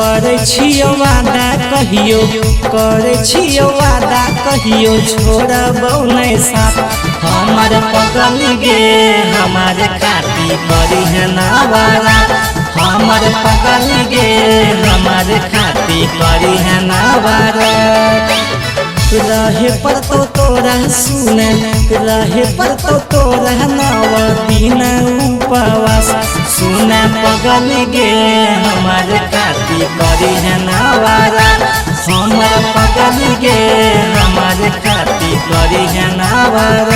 करे छियो वादा कहियो, करे छियो वादा कहियो छोड़बौ नहीं साथ। हमार पगल गे हमारे खाती करी है नवारा, हमार पगल गे हमारे खाती करी है नवारा। रहे पर तो तोरा सुने, रहे पर तो तोरा नव दिन उपवास। सुने पगल गे हमारे खाती करी है नवारा, हमार पगल गे हमारे खाती करी है नवारा।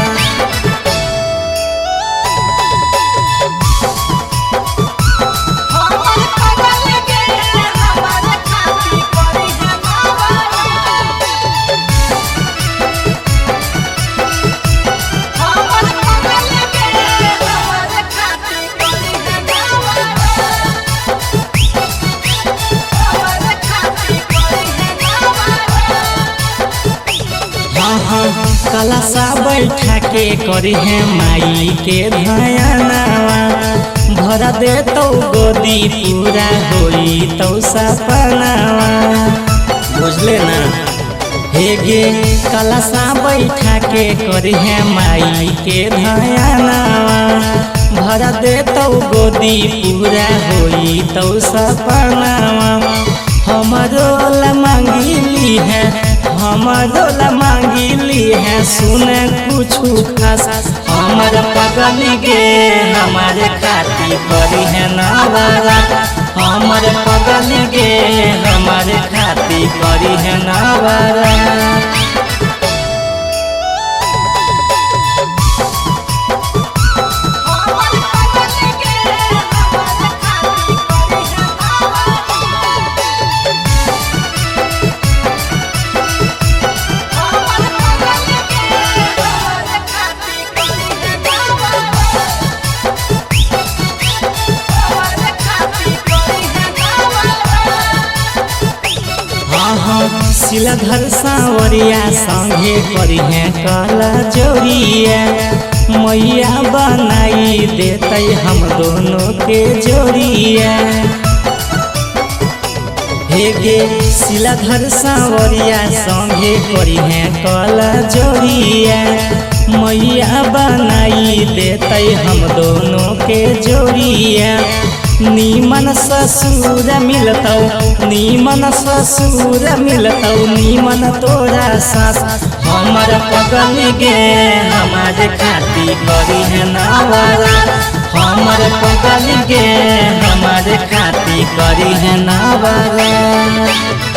कलशा बैठा के करी है माई के धयानावा, भर दे तो गोदी पूरा होई तो सपनावा। बुझले ना हे गे कलशा बैठा के करी है माई के धयानावा, भर दे तो गोदी पूरा होई तो सपनावा। हमारो ला मांगिली है, हमारो ला मांगिली है सुने कुछ खास। हमार पगल गे हमारे खाती करी है नवारा, हमार पगल गे हमारे खाती करी है नवारा। सिलधर सावरिया संगे करी है काला जोड़िया, मैया बनाई देते हम दोनों के जोड़िया। हे गे सिलधर सावरिया संगे करी है काला जोड़िया, मैया बनाई देते हम दोनों के जोड़िया। नीमन ससुर मिलतौ, नीमन ससुर मिलतौ, नीमन तोरा सास। हमार पगल गे हमारे खाती करी है नवारा, हमार पगल गे हमारे खाती करी है नवारा।